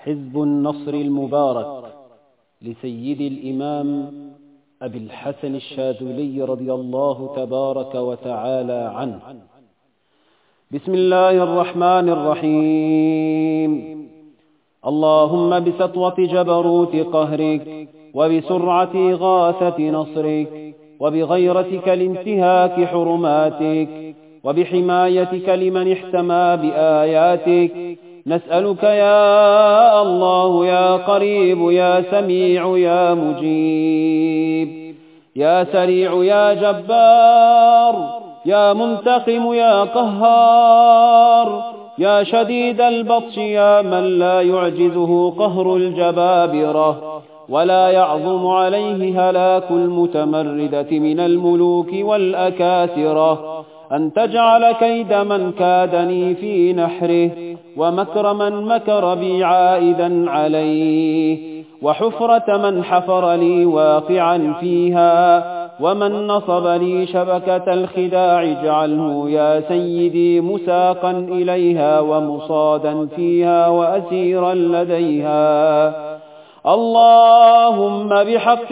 حزب النصر المبارك لسيد الإمام أبي الحسن الشاذلي رضي الله تبارك وتعالى عنه. بسم الله الرحمن الرحيم. اللهم بسطوة جبروت قهرك وبسرعة إغاثة نصرك وبغيرتك لانتهاك حرماتك وبحمايتك لمن احتمى بآياتك نسألك يا الله يا قريب يا سميع يا مجيب يا سريع يا جبار يا منتقم يا قهار يا شديد البطش يا من لا يعجزه قهر الجبابرة ولا يعظم عليه هلاك المتمردة من الملوك والأكاسرة، أن تجعل كيد من كادني في نحره ومكر من مكر بي عائدا عليه وحفرة من حفر لي واقعا فيها ومن نصب لي شبكة الخداع اجعله يا سيدي مساقا إليها ومصادا فيها وأسيرا لديها. اللهم بحق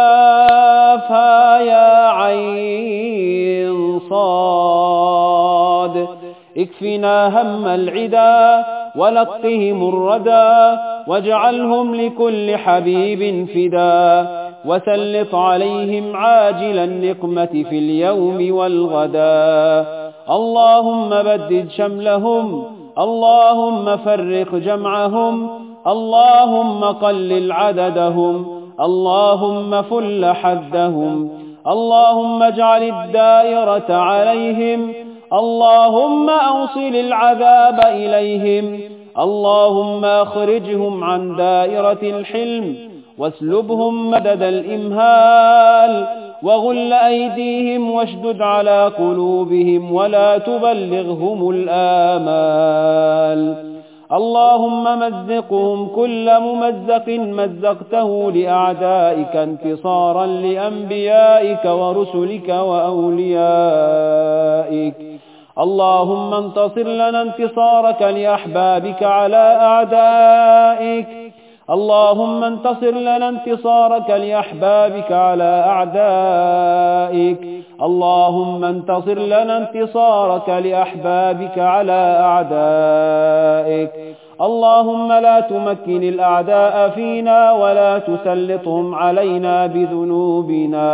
كافها يا عين صاد اكفنا هم العدا ولقهم الردى واجعلهم لكل حبيب فدا وسلط عليهم عاجل النقمة في اليوم والغدا. اللهم بدد شملهم، اللهم فرق جمعهم، اللهم قلل عددهم، اللهم فل حدهم، اللهم اجعل الدائرة عليهم، اللهم أوصل العذاب إليهم، اللهم أخرجهم عن دائرة الحلم واسلبهم مدد الإمهال وغل أيديهم واشدد على قلوبهم ولا تبلغهم الآمال. اللهم مزقهم كل ممزق مزقته لأعدائك انتصارا لأنبيائك ورسلك وأوليائك. اللهم انتصر لنا انتصارك لأحبابك على أعدائك، اللهم انتصر لنا انتصارك لأحبابك على أعدائك، اللهم انتصر لنا انتصارك لأحبابك على أعدائك. اللهم لا تمكن الأعداء فينا ولا تسلطهم علينا بذنوبنا.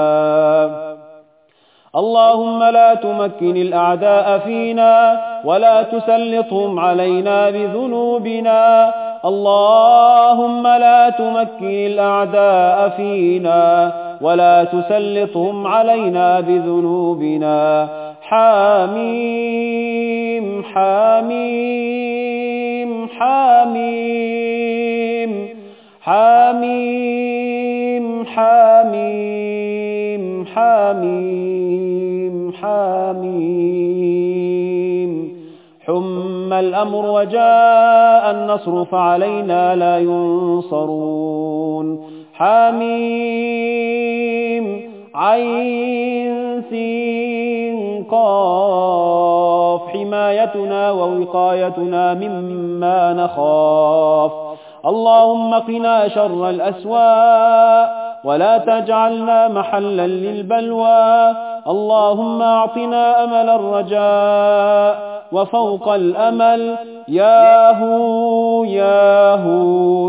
اللهم لا تمكن الأعداء فينا ولا تسلطهم علينا بذنوبنا. اللهم لا تمكن الأعداء فينا ولا تسلطهم علينا بذنوبنا. حاميم حاميم حاميم حاميم حاميم حاميم حاميم. حم الأمر وجاء النصر فعلينا لا ينصرون. حاميم عين سين قاف حمايتنا ووقايتنا مما نخاف. اللهم قنا شر الأسواء ولا تجعلنا محلا للبلوى. اللهم أعطنا أمل الرجاء وفوق الأمل. ياهو ياهو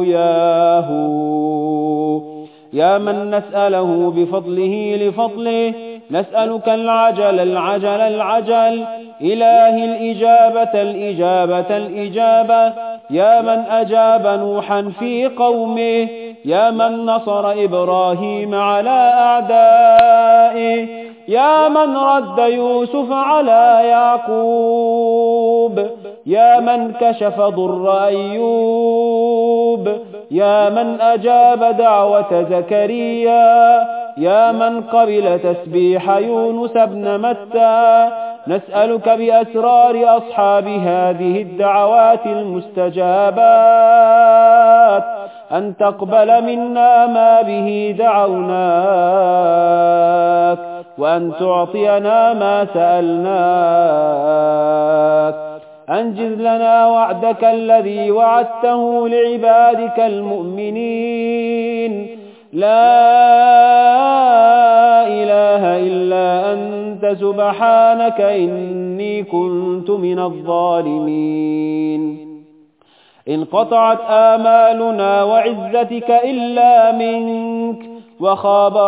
ياهو يا من نسأله بفضله لفضله نسألك العجل العجل العجل. إله الإجابة الإجابة الإجابة. يا من أجاب نوحا في قومه، يا من نصر إبراهيم على أعدائه، يا من رد يوسف على يعقوب، يا من كشف ضر أيوب، يا من أجاب دعوة زكريا، يا من قبل تسبيح يونس بن متى. نسألك بأسرار أصحاب هذه الدعوات المستجابات أن تقبل منا ما به دعوناك وأن تعطينا ما سألناك. أنجز لنا وعدك الذي وعدته لعبادك المؤمنين. لا إله إلا أنت سبحانك إني كنت من الظالمين. انقطعت آمالنا وعزتك إلا منك، وخاب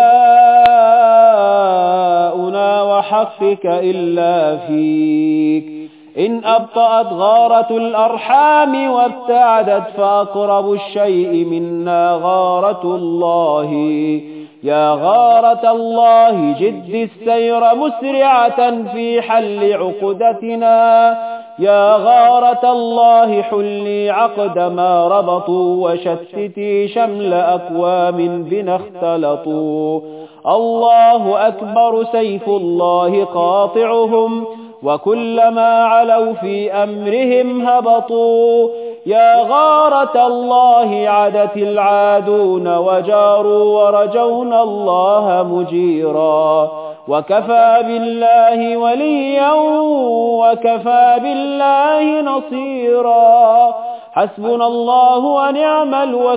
رجاؤنا وحقك إلا فيك. إن أبطأت غارة الأرحام وابتعدت فأقرب الشيء منا غارة الله. يا غارة الله جد السير مسرعة في حل عقدتنا. يا غارة الله حلي عقد ما ربطوا وشتتي شمل أكوام بنا اختلطوا. الله أكبر سيف الله قاطعهم، وكلما علوا في أمرهم هبطوا. يا غارة الله عدت العادون وجاروا ورجونا الله مجيرا. وكفى بالله وليا وكفى بالله نصيرا. حسبنا الله ونعم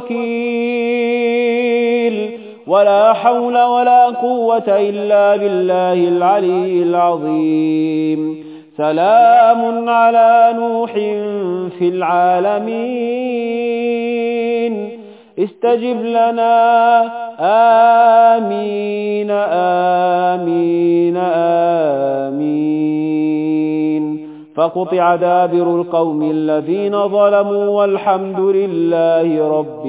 الوكيل. ولا حول ولا قوة إلا بالله العلي العظيم. سلام على نوح في العالمين. استجب لنا آمين آمين آمين. فقطع دابر القوم الذين ظلموا والحمد لله رب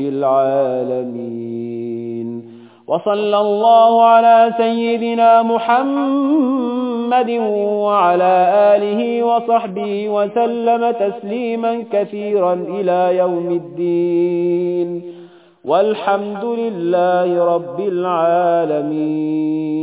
العالمين. وصلى الله على سيدنا محمد وعلى آله وصحبه وسلم تسليما كثيرا إلى يوم الدين. والحمد لله رب العالمين.